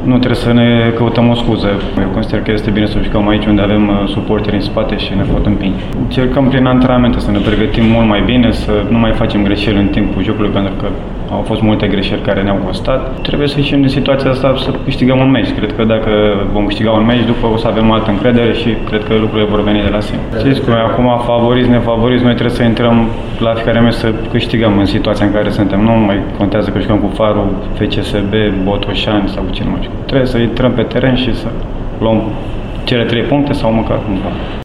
Nu trebuie să ne căutăm o scuză. Eu consider că este bine să jucăm aici unde avem suporteri în spate și ne pot împinge. Încercăm prin antrenamente să ne pregătim mult mai bine, să nu mai facem greșeli în timpul jocului, pentru că au fost multe greșeli care ne-au costat. Trebuie să ieșim din situația asta să câștigăm un meci. Cred că dacă vom câștiga un meci, după o să avem altă încredere și cred că lucrurile vor veni de la sine. Știți cum e, acum favoriți, nefavoriți, noi trebuie să intrăm la fiecare meci să câștigăm în situația în care suntem. Nu mai contează că jucăm cu Farul, FCSB, Botoșani sau cine mai. Trebuie să intrăm pe teren și să luăm cele 3 puncte sau măcar un punct.